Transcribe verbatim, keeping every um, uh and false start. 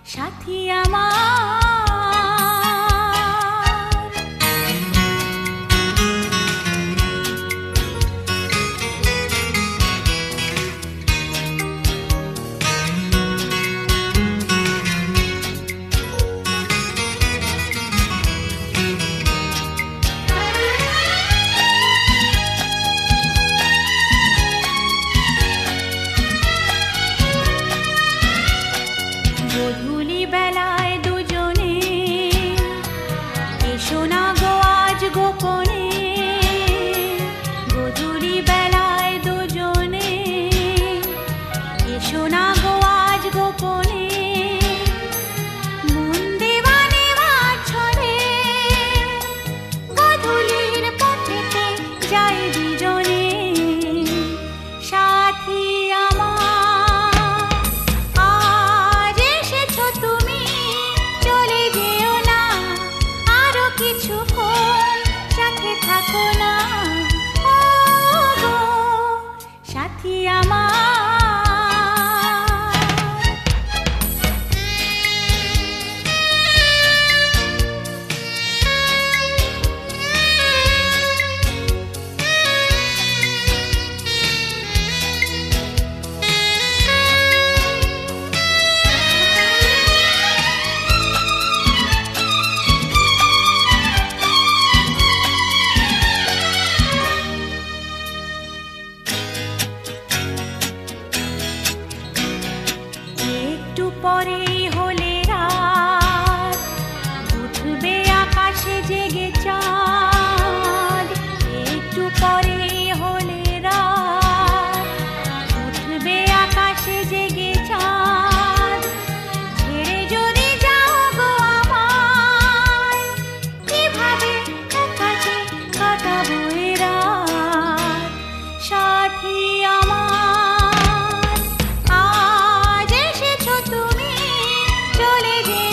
সাথী আমার গধূলি বেলায় দুজনে এসো না গো আজ গোপনে, গধূলি বেলায় দুজনে এসো না গো আজ গোপনে, মন দেওয়া নেওয়ার ছলে গধূলির পথেতে যাই দুজনে। সাথী সাথী আমার পরে হলে রাত, উঠবে আকাশে জেগে চাঁদ। একটু পরে হলে রাত, উঠবে আকাশে জেগে চাঁদ। ছেড়ে যদি যাও গো আমায়, কিভাবে কাছে কাটাবো এ রাত। সাথী আমার চলে যে